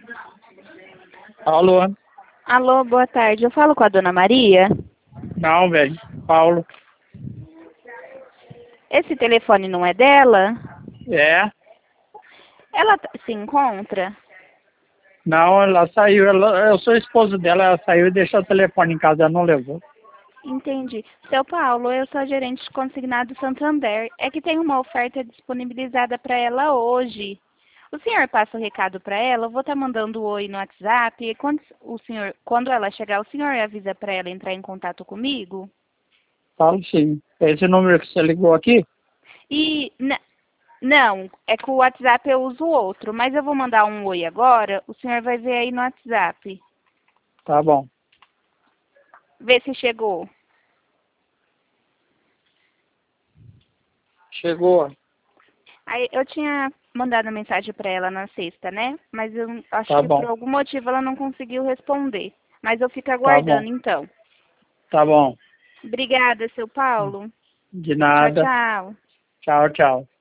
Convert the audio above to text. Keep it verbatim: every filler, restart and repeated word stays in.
Alô? Alô, boa tarde. Eu falo com a dona Maria? Não, velho. Paulo. Esse telefone não é dela? É? Ela t- se encontra? Não, ela saiu. Ela, eu sou esposo dela, ela saiu e deixou o telefone em casa, ela não levou. Entendi. Seu Paulo, eu sou a gerente de consignado Santander. É que tem uma oferta disponibilizada para ela hoje. O senhor passa o recado para ela? Eu vou estar mandando o oi no WhatsApp. E quando, o senhor, quando ela chegar, o senhor avisa para ela entrar em contato comigo? Falo sim. Esse número que você ligou aqui? E n- não, é que o WhatsApp eu uso outro, mas eu vou mandar um oi agora. O senhor vai ver aí no WhatsApp. Tá bom. Vê se chegou. Chegou. Aí eu tinha mandado mensagem para ela na sexta, né? Mas eu acho Tá que por bom. algum motivo ela não conseguiu responder. Mas eu fico Tá bom. aguardando então. Tá bom. Obrigada, seu Paulo. De Tchau, nada. tchau. Tchau, tchau.